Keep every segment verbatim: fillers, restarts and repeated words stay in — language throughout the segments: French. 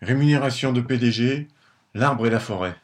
Rémunération de P D G, l'arbre et la forêt.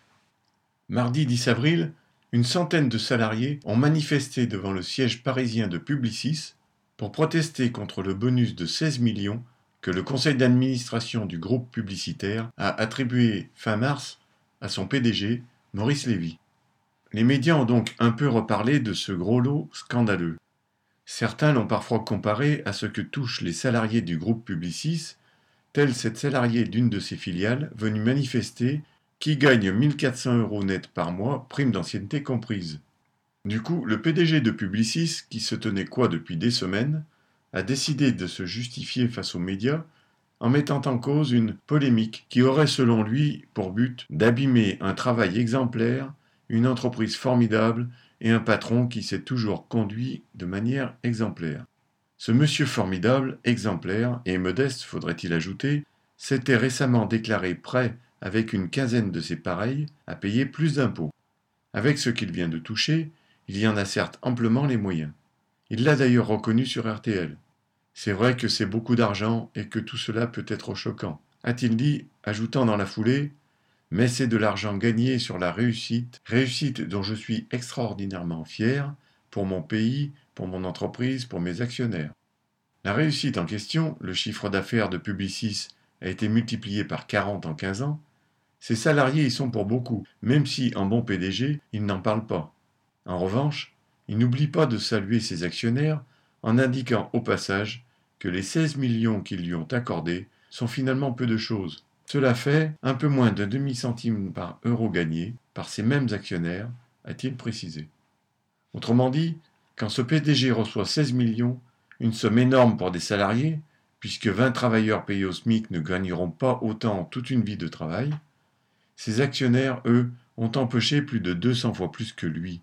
Mardi dix avril, une centaine de salariés ont manifesté devant le siège parisien de Publicis pour protester contre le bonus de seize millions que le conseil d'administration du groupe publicitaire a attribué fin mars à son P D G, Maurice Lévy. Les médias ont donc un peu reparlé de ce gros lot scandaleux. Certains l'ont parfois comparé à ce que touchent les salariés du groupe Publicis, tel cette salariée d'une de ses filiales venue manifester qui gagne mille quatre cents euros net par mois, prime d'ancienneté comprise. Du coup, le P D G de Publicis, qui se tenait quoi depuis des semaines, a décidé de se justifier face aux médias en mettant en cause une polémique qui aurait selon lui pour but d'abîmer un travail exemplaire, une entreprise formidable et un patron qui s'est toujours conduit de manière exemplaire. Ce monsieur formidable, exemplaire et modeste, faudrait-il ajouter, s'était récemment déclaré prêt, avec une quinzaine de ses pareils, à payer plus d'impôts. Avec ce qu'il vient de toucher, il y en a certes amplement les moyens. Il l'a d'ailleurs reconnu sur R T L. C'est vrai que c'est beaucoup d'argent et que tout cela peut être choquant, a-t-il dit, ajoutant dans la foulée « Mais c'est de l'argent gagné sur la réussite, réussite dont je suis extraordinairement fier, pour mon pays, pour mon entreprise, pour mes actionnaires. » La réussite en question, le chiffre d'affaires de Publicis a été multiplié par quarante en quinze ans, ses salariés y sont pour beaucoup, même si, en bon P D G, il n'en parle pas. En revanche, il n'oublie pas de saluer ses actionnaires en indiquant au passage que les seize millions qu'ils lui ont accordés sont finalement peu de choses. Cela fait un peu moins d'un demi-centime par euro gagné par ces mêmes actionnaires, a-t-il précisé. Autrement dit, quand ce P D G reçoit seize millions, une somme énorme pour des salariés, puisque vingt travailleurs payés au SMIC ne gagneront pas autant toute une vie de travail, ses actionnaires, eux, ont empoché plus de deux cents fois plus que lui.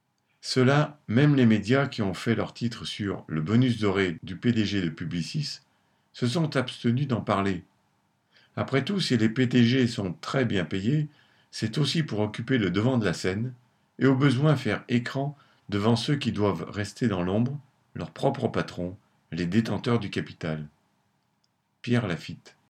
Cela, même les médias qui ont fait leur titre sur le bonus doré du P D G de Publicis se sont abstenus d'en parler. Après tout, si les P D G sont très bien payés, c'est aussi pour occuper le devant de la scène et au besoin faire écran devant ceux qui doivent rester dans l'ombre, leurs propres patrons, les détenteurs du capital. Pierre Lafitte.